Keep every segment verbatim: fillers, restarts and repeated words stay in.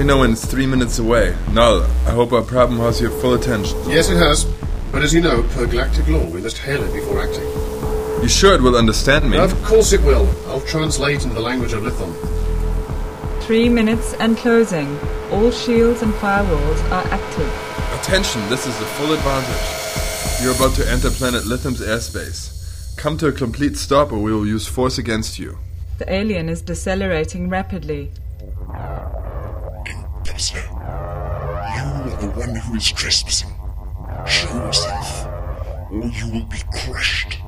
know when it's three minutes away. Null, I hope our problem has your full attention. Yes, it has. But as you know, per galactic law, we must hail it before acting. You sure it will understand me? Of course it will. I'll translate into the language of Lithon. Three minutes and closing. All shields and firewalls are active. Attention, this is the full advantage. You're about to enter planet Lithum's airspace. Come to a complete stop or we will use force against you. The alien is decelerating rapidly. Imposter. You are the one who is trespassing. Show yourself, or you will be crushed.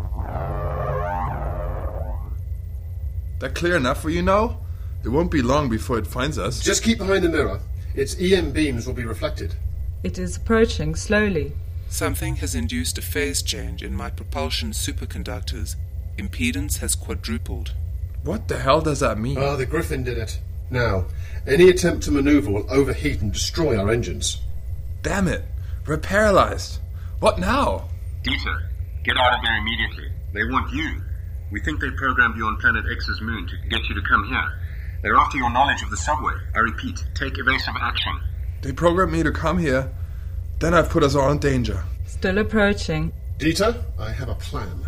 That clear enough for you now? It won't be long before it finds us. Just keep behind the mirror. Its E M beams will be reflected. It is approaching slowly. Something has induced a phase change in my propulsion superconductors. Impedance has quadrupled. What the hell does that mean? Ah, the Griffin did it. Now, any attempt to maneuver will overheat and destroy our engines. Damn it! We're paralyzed. What now? Dieter, get out of there immediately. They want you. We think they programmed you on Planet X's moon to get you to come here. They're after your knowledge of the subway. I repeat, take evasive action. They programmed me to come here. Then I've put us all in danger. Still approaching. Dieter, I have a plan.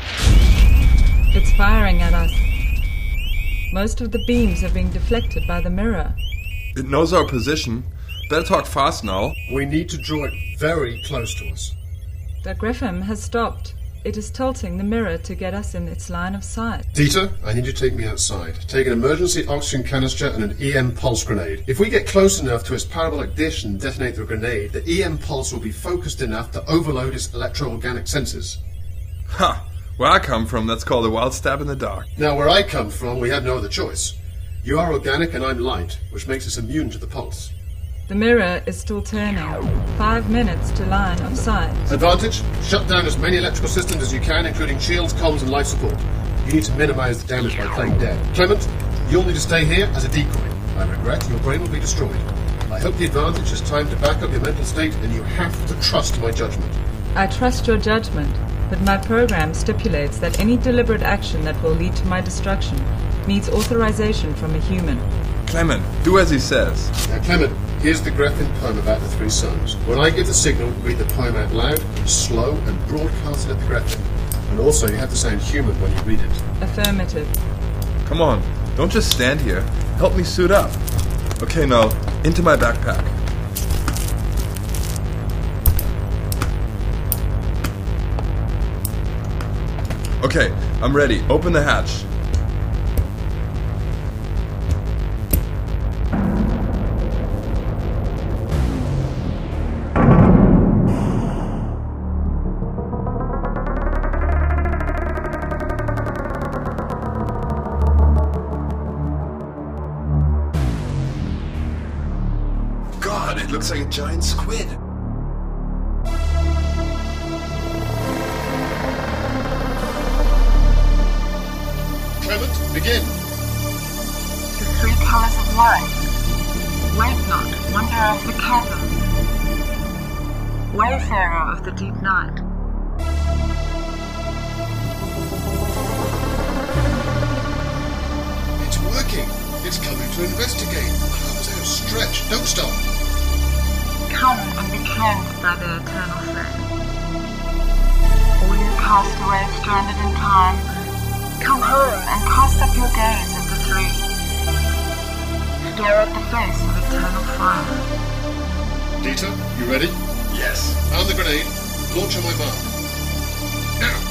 It's firing at us. Most of the beams are being deflected by the mirror. It knows our position. Better talk fast now. We need to draw it very close to us. The Griffin has stopped. It is tilting the mirror to get us in its line of sight. Dieter, I need you to take me outside. Take an emergency oxygen canister and an E M pulse grenade. If we get close enough to its parabolic dish and detonate the grenade, the E M pulse will be focused enough to overload its electro-organic sensors. Ha! Where I come from, that's called a wild stab in the dark. Now, where I come from, we have no other choice. You are organic and I'm light, which makes us immune to the pulse. The mirror is still turning. Five minutes to line of sight. Advantage, shut down as many electrical systems as you can, including shields, comms, and life support. You need to minimize the damage by playing dead. Clement, you'll need to stay here as a decoy. I regret your brain will be destroyed. I hope the advantage has time to back up your mental state, and you have to trust my judgment. I trust your judgment, but my program stipulates that any deliberate action that will lead to my destruction needs authorization from a human. Clement, do as he says. Now, Clement, here's the Griffin poem about the three suns. When I give the signal, read the poem out loud, slow, and broadcast it at the Griffin. And also, you have to sound human when you read it. Affirmative. Come on, don't just stand here. Help me suit up. Okay, now, into my backpack. Okay, I'm ready. Open the hatch. God, it looks like a giant squid. Clement, begin. The three colors of light. Wake not, wonder of the chasm. Wayfarer of the deep night. It's working. It's coming to investigate. Arms outstretched. Don't stop. Come and be cleansed by the eternal flame. All you castaways stranded in time, come home and cast up your gaze at the three. Stare at the face of eternal fire. Dieter, you ready? Yes. Arm the grenade. Launch on my mark. Now.